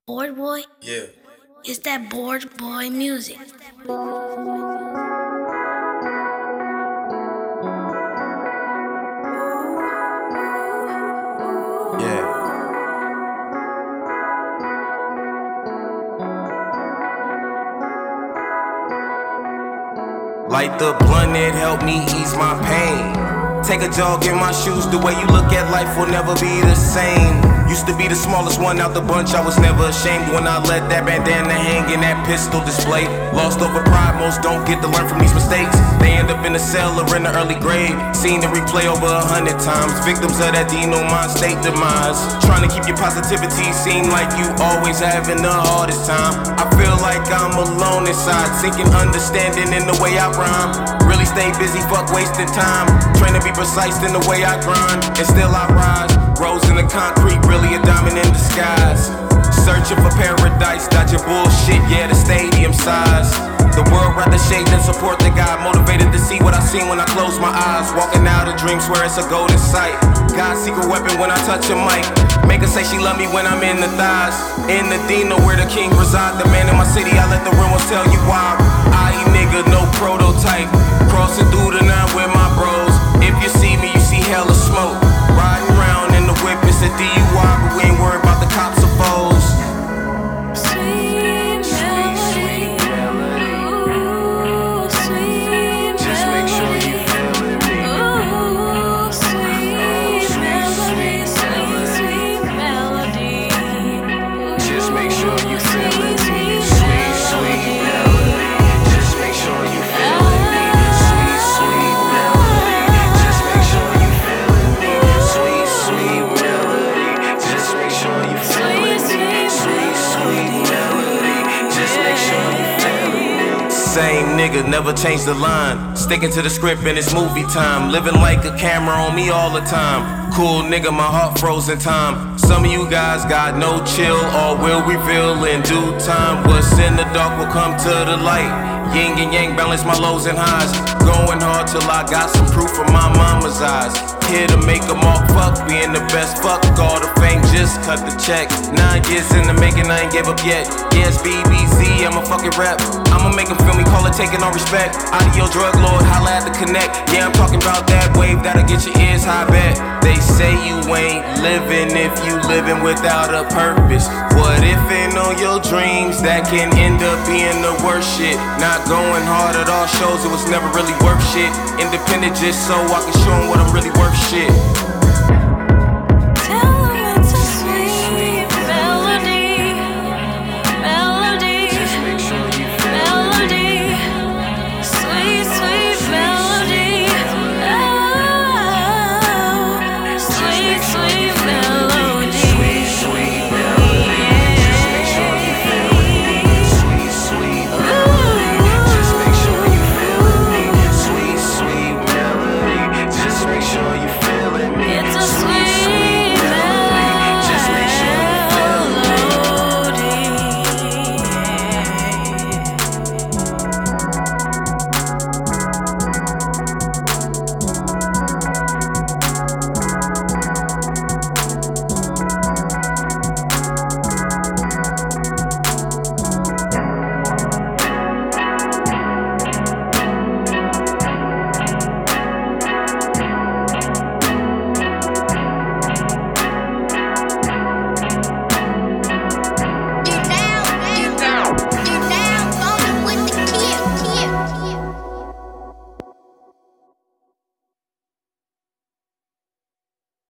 Bored boy? Yeah. It's that bored boy music. Yeah. Light the blunt, it helped me ease my pain. Take a jog in my shoes, the way you look at life will never be the same. Used to be the smallest one out the bunch, I was never ashamed when I let that bandana hang in that pistol display. Lost over pride, most don't get to learn from these mistakes. They end up in the cell or in the early grave. Seen the replay over 100 times. Victims of that Dino mind state demise. Trying to keep your positivity, seem like you always having the hardest time. I feel like I'm alone inside, seeking understanding in the way I rhyme. Really stay busy, fuck wasting time. Trying to be precise in the way I grind, and still I rise. Rose in the concrete, really a diamond in disguise. Searching for paradise, dodging bullshit, yeah, the stadium size. The world rather shade than support the God. Motivated to see what I seen when I close my eyes. Walking out of dreams where it's a golden sight. God's secret weapon when I touch a mic. Make her say she love me when I'm in the thighs. In the Dino where the king reside. The man in my city, I let the rumors tell you why. I nigga, no prototype. Crossing through the night with my bros. If you see me, you see hella smoke. Riding around in the whip, it's a DUI, but we ain't worried about the cops or foes. Same nigga, never changed the line. Sticking to the script and it's movie time. Living like a camera on me all the time. Cool nigga, my heart froze in time. Some of you guys got no chill, or will reveal in due time. What's in the dark will come to the light. Yin and yang, balance my lows and highs. Going hard till I got some proof from my mama's eyes. Here to make a mark, fuck being the best. Fuck all the fame, just cut the check. 9 years in the making, I ain't gave up yet. Yes, BBC, I'm a fucking rap. I'ma make them feel me, call it taking on respect. Audio drug lord, holla at the connect. Yeah, I'm talking about that wave that'll get your ears high, bet. They say you ain't living if you living without a purpose. What if in on your dreams that can end up being the worst shit? Not going hard at all shows, it was never really worth shit. Independent just so I can show 'em what I'm really worth shit.